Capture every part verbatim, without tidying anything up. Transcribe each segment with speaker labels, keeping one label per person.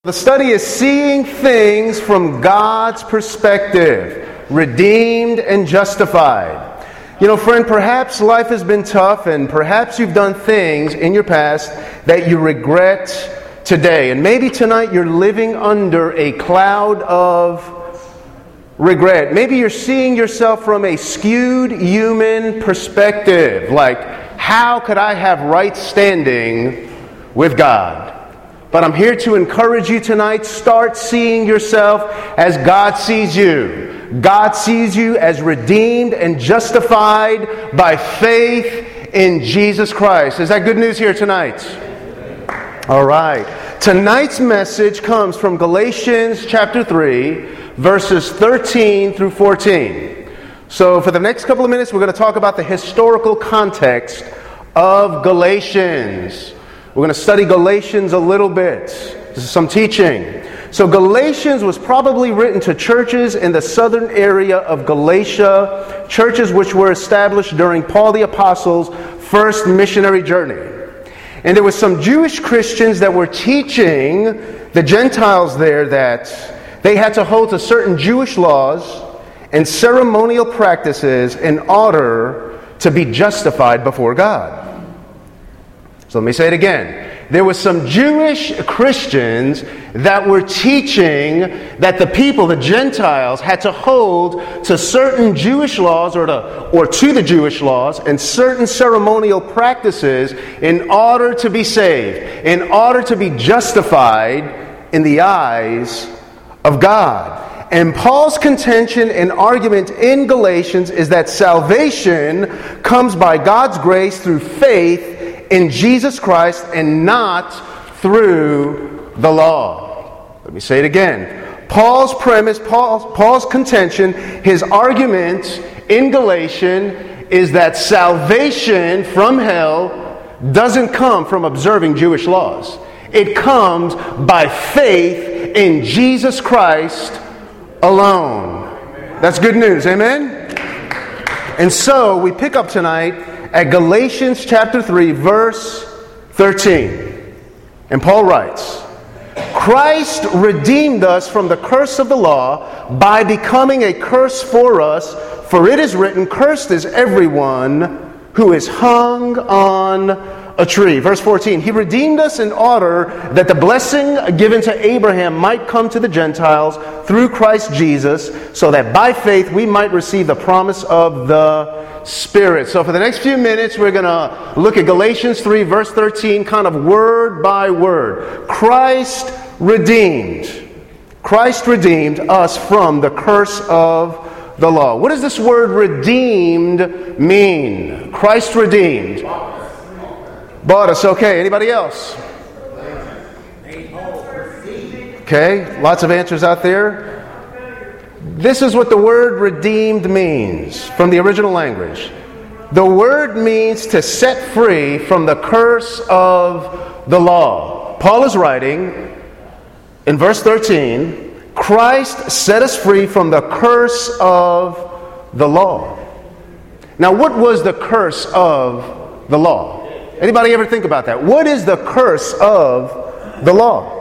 Speaker 1: The study is seeing things from God's perspective, redeemed and justified. You know, friend, perhaps life has been tough and perhaps you've done things in your past that you regret today. And maybe tonight you're living under a cloud of regret. Maybe you're seeing yourself from a skewed human perspective, like, how could I have right standing with God? But I'm here to encourage you tonight. Start seeing yourself as God sees you. God sees you as redeemed and justified by faith in Jesus Christ. Is that good news here tonight? All right. Tonight's message comes from Galatians chapter three, verses thirteen through fourteen. So for the next couple of minutes, we're going to talk about the historical context of Galatians. We're going to study Galatians a little bit. This is some teaching. So Galatians was probably written to churches in the southern area of Galatia, churches which were established during Paul the Apostle's first missionary journey. And there were some Jewish Christians that were teaching the Gentiles there that they had to hold to certain Jewish laws and ceremonial practices in order to be justified before God. So let me say it again. There were some Jewish Christians that were teaching that the people, the Gentiles, had to hold to certain Jewish laws or to, or to the Jewish laws and certain ceremonial practices in order to be saved, in order to be justified in the eyes of God. And Paul's contention and argument in Galatians is that salvation comes by God's grace through faith in Jesus Christ and not through the law. Let me say it again. Paul's premise, Paul's, Paul's contention, his argument in Galatians is that salvation from hell doesn't come from observing Jewish laws. It comes by faith in Jesus Christ alone. That's good news, amen? And so we pick up tonight at Galatians chapter three, verse thirteen. And Paul writes, Christ redeemed us from the curse of the law by becoming a curse for us, for it is written, cursed is everyone who is hung on a tree. Verse fourteen, He redeemed us in order that the blessing given to Abraham might come to the Gentiles through Christ Jesus, so that by faith we might receive the promise of the Spirit. So for the next few minutes, we're going to look at Galatians three, verse thirteen, kind of word by word. Christ redeemed. Christ redeemed us from the curse of the law. What does this word redeemed mean? Christ redeemed. Bought us. Okay. Anybody else? Okay. Lots of answers out there. This is what the word redeemed means from the original language. The word means to set free from the curse of the law. Paul is writing in verse thirteen, Christ set us free from the curse of the law. Now, what was the curse of the law? Anybody ever think about that? What is the curse of the law?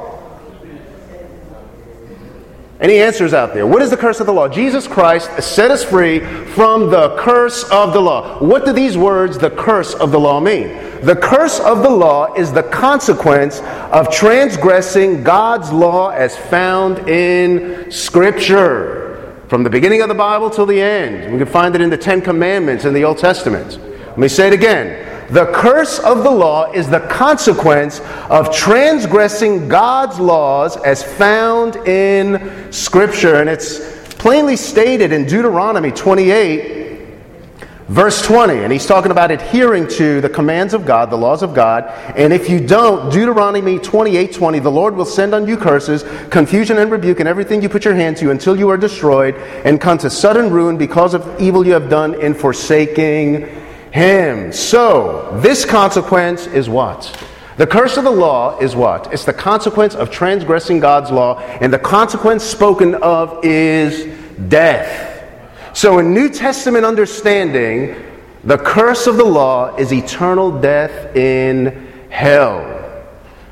Speaker 1: Any answers out there? What is the curse of the law? Jesus Christ set us free from the curse of the law. What do these words, the curse of the law, mean? The curse of the law is the consequence of transgressing God's law as found in Scripture. From the beginning of the Bible till the end. We can find it in the Ten Commandments in the Old Testament. Let me say it again. The curse of the law is the consequence of transgressing God's laws as found in Scripture. And it's plainly stated in Deuteronomy twenty-eight, verse twenty. And he's talking about adhering to the commands of God, the laws of God. And if you don't, Deuteronomy twenty-eight twenty, the Lord will send on you curses, confusion and rebuke in everything you put your hand to until you are destroyed and come to sudden ruin because of evil you have done in forsaking Him. So, this consequence is what? The curse of the law is what? It's the consequence of transgressing God's law, and the consequence spoken of is death. So, in New Testament understanding, the curse of the law is eternal death in hell.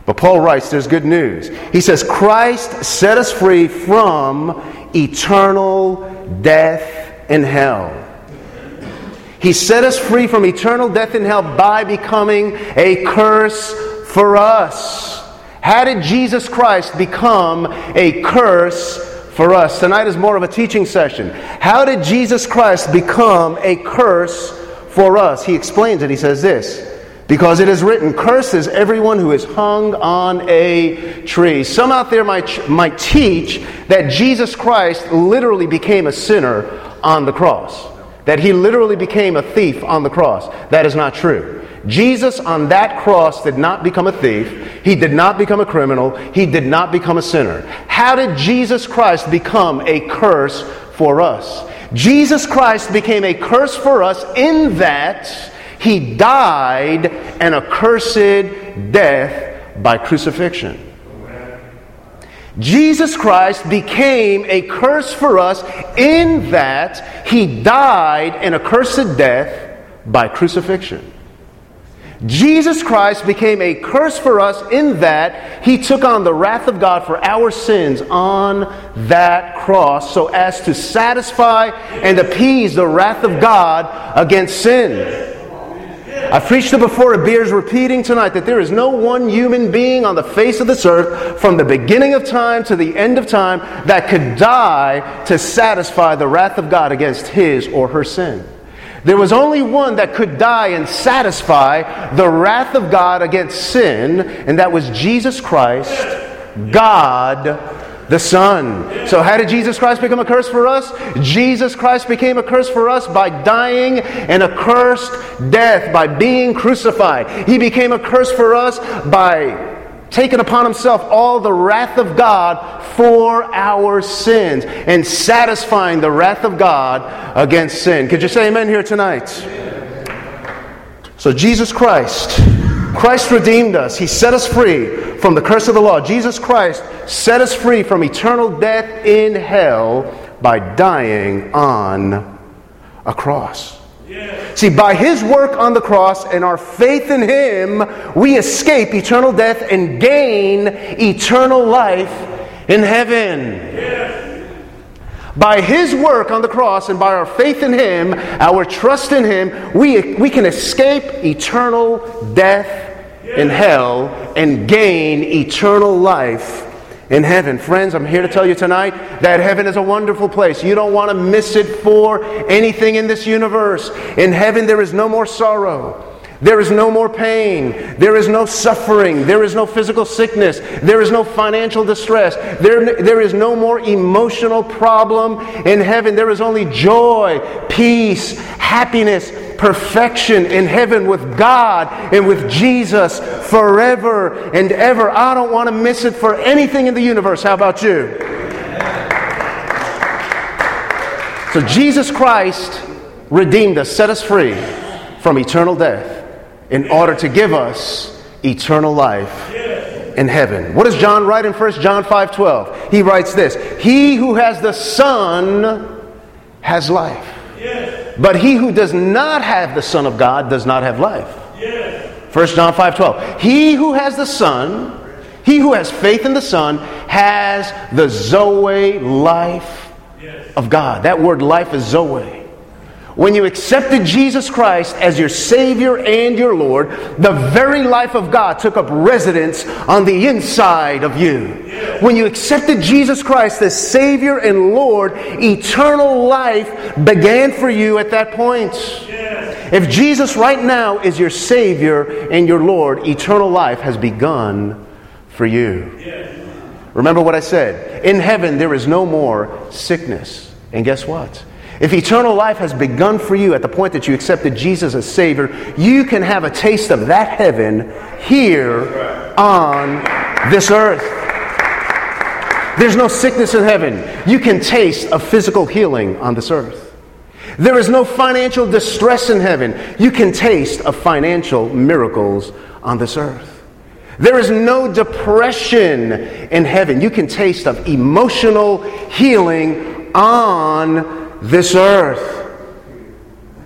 Speaker 1: But Paul writes, there's good news. He says, Christ set us free from eternal death in hell. He set us free from eternal death in hell by becoming a curse for us. How did Jesus Christ become a curse for us? Tonight is more of a teaching session. How did Jesus Christ become a curse for us? He explains it. He says this, because it is written, curses everyone who is hung on a tree. Some out there might, might teach that Jesus Christ literally became a sinner on the cross. That he literally became a thief on the cross. That is not true. Jesus on that cross did not become a thief. He did not become a criminal. He did not become a sinner. How did Jesus Christ become a curse for us? Jesus Christ became a curse for us in that he died an accursed death by crucifixion. Jesus Christ became a curse for us in that he died an accursed death by crucifixion. Jesus Christ became a curse for us in that he took on the wrath of God for our sins on that cross so as to satisfy and appease the wrath of God against sin. I've preached it before, it bears repeating tonight, that there is no one human being on the face of this earth from the beginning of time to the end of time that could die to satisfy the wrath of God against his or her sin. There was only one that could die and satisfy the wrath of God against sin, and that was Jesus Christ, God the Son. So how did Jesus Christ become a curse for us? Jesus Christ became a curse for us by dying an accursed death, by being crucified. He became a curse for us by taking upon himself all the wrath of God for our sins and satisfying the wrath of God against sin. Could you say amen here tonight? So Jesus Christ, Christ redeemed us. He set us free from the curse of the law. Jesus Christ set us free from eternal death in hell by dying on a cross. Yeah. See, by his work on the cross and our faith in him, we escape eternal death and gain eternal life in heaven. Yeah. By his work on the cross and by our faith in him, our trust in him, we, we can escape eternal death in hell and gain eternal life in heaven. Friends, I'm here to tell you tonight that heaven is a wonderful place. You don't want to miss it for anything in this universe. In heaven there is no more sorrow. There is no more pain. There is no suffering. There is no physical sickness. There is no financial distress. There, there is no more emotional problem in heaven. There is only joy, peace, happiness, perfection in heaven with God and with Jesus forever and ever. I don't want to miss it for anything in the universe. How about you? So Jesus Christ redeemed us, set us free from eternal death in order to give us eternal life in heaven. What does John write in First John five twelve? He writes this, "He who has the Son has life. But he who does not have the Son of God does not have life." First John five twelve. He who has the Son, he who has faith in the Son, has the Zoe life of God. That word life is Zoe. When you accepted Jesus Christ as your Savior and your Lord, the very life of God took up residence on the inside of you. When you accepted Jesus Christ as Savior and Lord, eternal life began for you at that point. If Jesus right now is your Savior and your Lord, eternal life has begun for you. Remember what I said. In heaven there is no more sickness. And guess what? If eternal life has begun for you at the point that you accepted Jesus as Savior, you can have a taste of that heaven here on this earth. There's no sickness in heaven. You can taste a physical healing on this earth. There is no financial distress in heaven. You can taste of financial miracles on this earth. There is no depression in heaven. You can taste of emotional healing on this earth.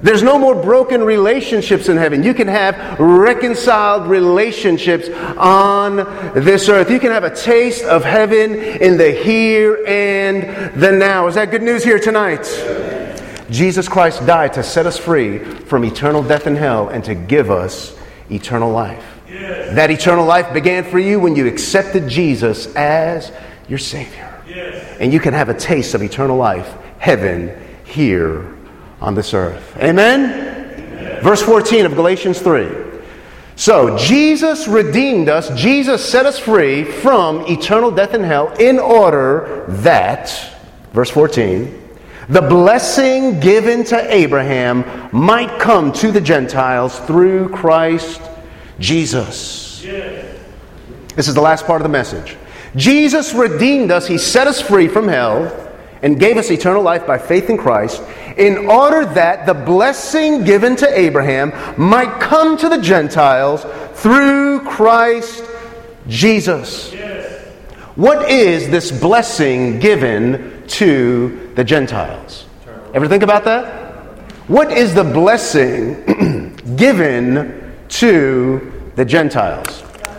Speaker 1: There's no more broken relationships in heaven. You can have reconciled relationships on this earth. You can have a taste of heaven in the here and the now. Is that good news here tonight? Jesus Christ died to set us free from eternal death and hell and to give us eternal life. Yes. That eternal life began for you when you accepted Jesus as your Savior. Yes. And you can have a taste of eternal life, heaven, here on this earth. Amen? Amen? Verse fourteen of Galatians three. So, Jesus redeemed us. Jesus set us free from eternal death and hell in order that, verse fourteen, the blessing given to Abraham might come to the Gentiles through Christ Jesus. Yes. This is the last part of the message. Jesus redeemed us. He set us free from hell and gave us eternal life by faith in Christ in order that the blessing given to Abraham might come to the Gentiles through Christ Jesus. Yes. What is this blessing given to the Gentiles? Ever think about that? What is the blessing given to the Gentiles?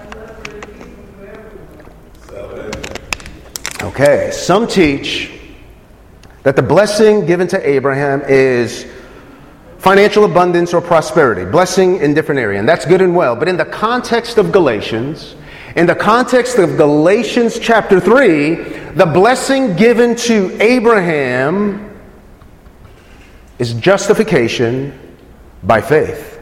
Speaker 1: Okay, some teach that the blessing given to Abraham is financial abundance or prosperity. Blessing in different area, and that's good and well. But in the context of Galatians, in the context of Galatians chapter three, the blessing given to Abraham is justification by faith.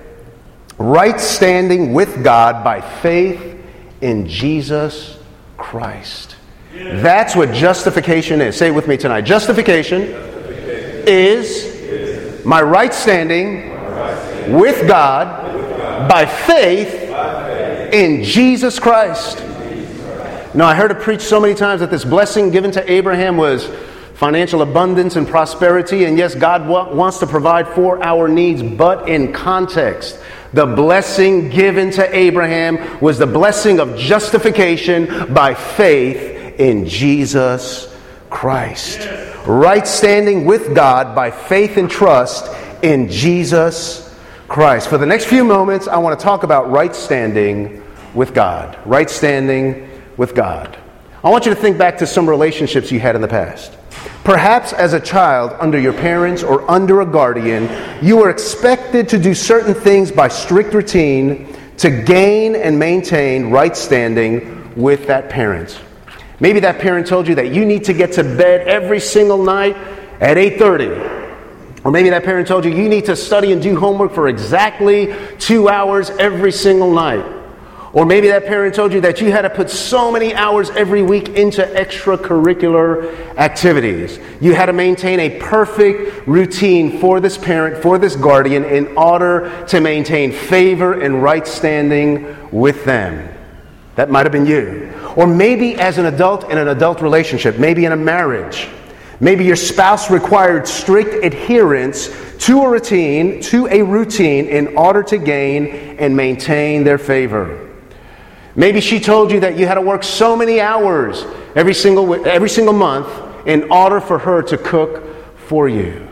Speaker 1: Right standing with God by faith in Jesus Christ. That's what justification is. Say it with me tonight. Justification, justification is, is my right standing, my right standing with, God, with God by faith, by faith in Jesus Christ. Jesus Christ. Now, I heard it preached so many times that this blessing given to Abraham was financial abundance and prosperity. And yes, God wa- wants to provide for our needs, but in context. The blessing given to Abraham was the blessing of justification by faith in Jesus Christ. Yes. Right standing with God by faith and trust in Jesus Christ. For the next few moments, I want to talk about right standing with God. Right standing with God. I want you to think back to some relationships you had in the past. Perhaps as a child, under your parents or under a guardian, you were expected to do certain things by strict routine to gain and maintain right standing with that parent. Maybe that parent told you that you need to get to bed every single night at eight thirty. Or maybe that parent told you you need to study and do homework for exactly two hours every single night. Or maybe that parent told you that you had to put so many hours every week into extracurricular activities. You had to maintain a perfect routine for this parent, for this guardian, in order to maintain favor and right standing with them. That might have been you. Or maybe as an adult in an adult relationship, maybe in a marriage. Maybe your spouse required strict adherence to a routine, to a routine in order to gain and maintain their favor. Maybe she told you that you had to work so many hours every single every single month in order for her to cook for you.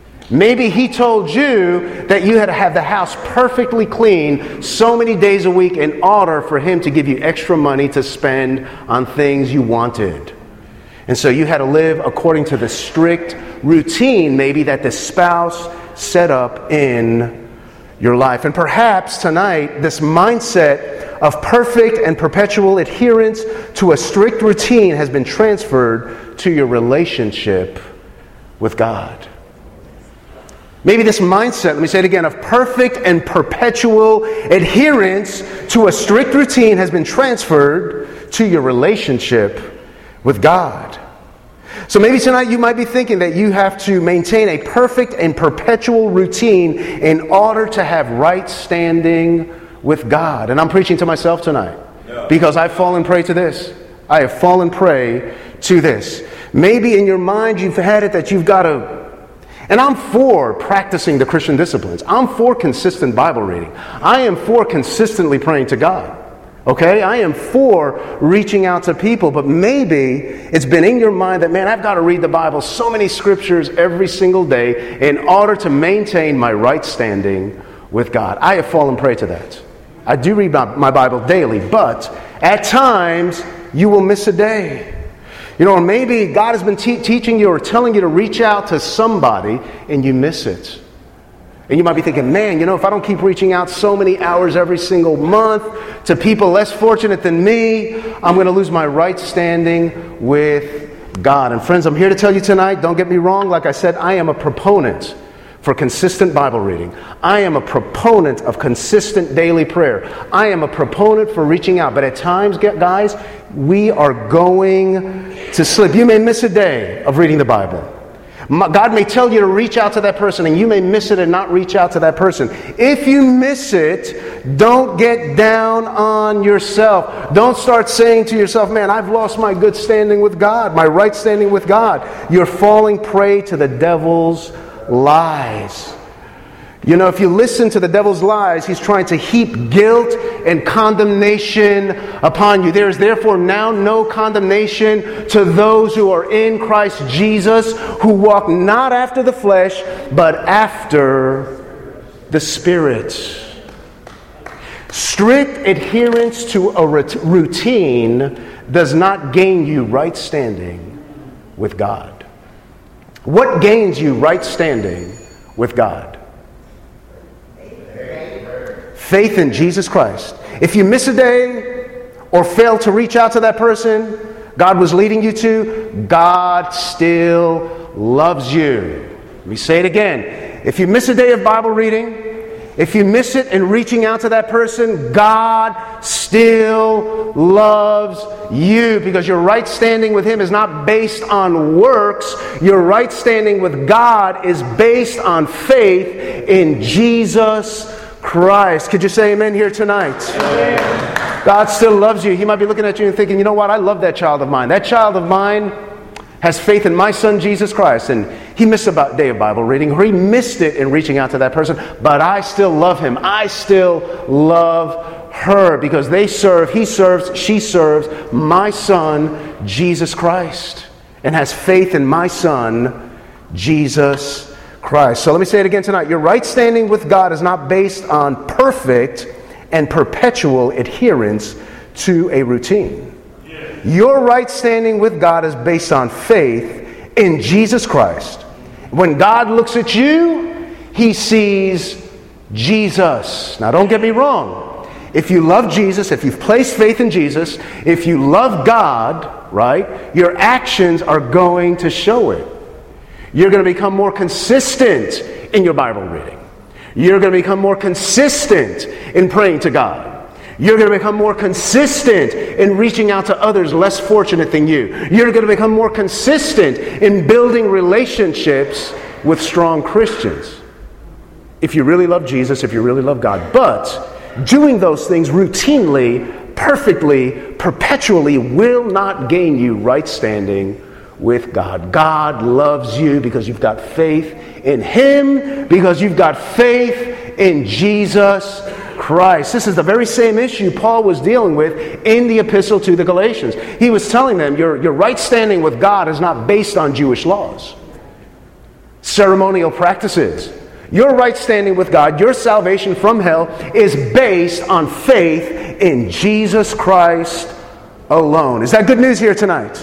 Speaker 1: Maybe he told you that you had to have the house perfectly clean so many days a week in order for him to give you extra money to spend on things you wanted. And so you had to live according to the strict routine maybe that the spouse set up in your life. And perhaps tonight this mindset of perfect and perpetual adherence to a strict routine has been transferred to your relationship with God. Maybe this mindset, let me say it again, of perfect and perpetual adherence to a strict routine has been transferred to your relationship with God. So maybe tonight you might be thinking that you have to maintain a perfect and perpetual routine in order to have right standing with God. And I'm preaching to myself tonight because I've fallen prey to this. I have fallen prey to this. Maybe in your mind you've had it that you've got to. And I'm for practicing the Christian disciplines. I'm for consistent Bible reading. I am for consistently praying to God. Okay, I am for reaching out to people, but maybe it's been in your mind that, man, I've got to read the Bible, so many scriptures every single day in order to maintain my right standing with God. I have fallen prey to that. I do read my Bible daily, but at times you will miss a day. You know, or maybe God has been te- teaching you or telling you to reach out to somebody and you miss it. And you might be thinking, man, you know, if I don't keep reaching out so many hours every single month to people less fortunate than me, I'm going to lose my right standing with God. And friends, I'm here to tell you tonight, don't get me wrong, like I said, I am a proponent for consistent Bible reading. I am a proponent of consistent daily prayer. I am a proponent for reaching out. But at times, guys, we are going to slip. You may miss a day of reading the Bible. God may tell you to reach out to that person, and you may miss it and not reach out to that person. If you miss it, don't get down on yourself. Don't start saying to yourself, man, I've lost my good standing with God, my right standing with God. You're falling prey to the devil's lies. You know, if you listen to the devil's lies, he's trying to heap guilt and condemnation upon you. There is therefore now no condemnation to those who are in Christ Jesus, who walk not after the flesh, but after the Spirit. Strict adherence to a routine does not gain you right standing with God. What gains you right standing with God? Faith in Jesus Christ. If you miss a day or fail to reach out to that person God was leading you to, God still loves you. Let me say it again. If you miss a day of Bible reading, if you miss it in reaching out to that person, God still loves you, because your right standing with Him is not based on works. Your right standing with God is based on faith in Jesus Christ. Could you say amen here tonight? Amen. God still loves you. He might be looking at you and thinking, you know what? I love that child of mine. That child of mine has faith in my son Jesus Christ, and he missed a day of Bible reading, or he missed it in reaching out to that person, but I still love him. I still love her, because they serve, he serves, she serves my son Jesus Christ, and has faith in my son Jesus Christ. So let me say it again tonight. Your right standing with God is not based on perfect and perpetual adherence to a routine. Your right standing with God is based on faith in Jesus Christ. When God looks at you, He sees Jesus. Now, don't get me wrong. If you love Jesus, if you've placed faith in Jesus, if you love God, right, your actions are going to show it. You're going to become more consistent in your Bible reading. You're going to become more consistent in praying to God. You're going to become more consistent in reaching out to others less fortunate than you. You're going to become more consistent in building relationships with strong Christians. If you really love Jesus, if you really love God. But doing those things routinely, perfectly, perpetually will not gain you right standing with God. God loves you because you've got faith in Him, because you've got faith in Jesus Christ. This is the very same issue Paul was dealing with in the epistle to the Galatians. He was telling them, your, your right standing with God is not based on Jewish laws, ceremonial practices. Your right standing with God, your salvation from hell, is based on faith in Jesus Christ alone. Is that good news here tonight?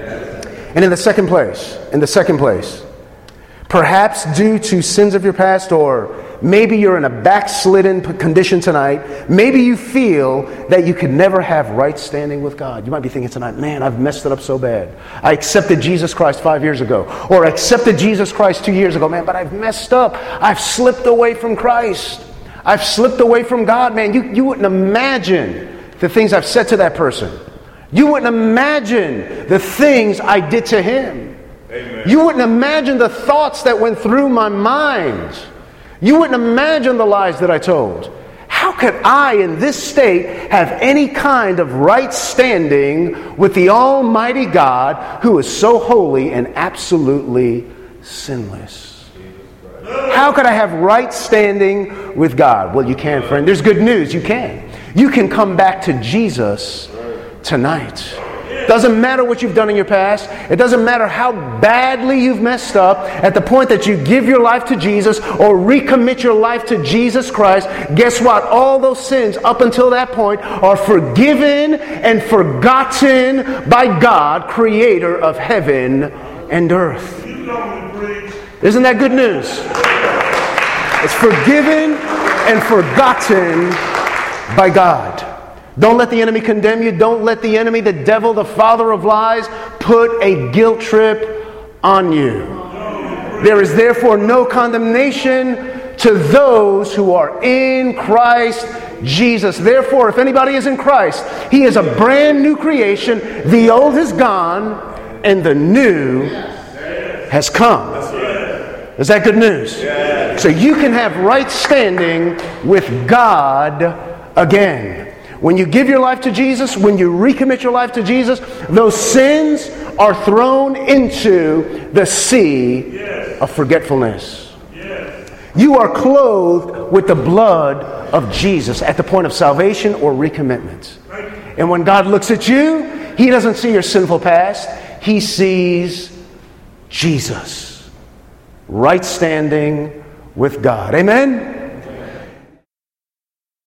Speaker 1: And in the second place, in the second place, perhaps due to sins of your past, or maybe you're in a backslidden condition tonight, maybe you feel that you could never have right standing with God. You might be thinking tonight, man, I've messed it up so bad. I accepted Jesus Christ five years ago, or I accepted Jesus Christ two years ago, man, but I've messed up. I've slipped away from Christ. I've slipped away from God, man. You, you wouldn't imagine the things I've said to that person. You wouldn't imagine the things I did to him. Amen. You wouldn't imagine the thoughts that went through my mind. You wouldn't imagine the lies that I told. How could I, in this state, have any kind of right standing with the Almighty God, who is so holy and absolutely sinless? How could I have right standing with God? Well, you can, friend. There's good news. You can. You can come back to Jesus tonight. Doesn't matter what you've done in your past. It doesn't matter how badly you've messed up. At the point that you give your life to Jesus or recommit your life to Jesus Christ, guess what? All those sins up until that point are forgiven and forgotten by God, creator of heaven and earth. Isn't that good news? It's forgiven and forgotten by God. Don't let the enemy condemn you. Don't let the enemy, the devil, the father of lies, put a guilt trip on you. There is therefore no condemnation to those who are in Christ Jesus. Therefore, if anybody is in Christ, he is a brand new creation. The old has gone and the new has come. Is that good news? So you can have right standing with God again. When you give your life to Jesus, when you recommit your life to Jesus, those sins are thrown into the sea yes. of forgetfulness. Yes. You are clothed with the blood of Jesus at the point of salvation or recommitment. And when God looks at you, he doesn't see your sinful past. He sees Jesus. Right standing with God. Amen?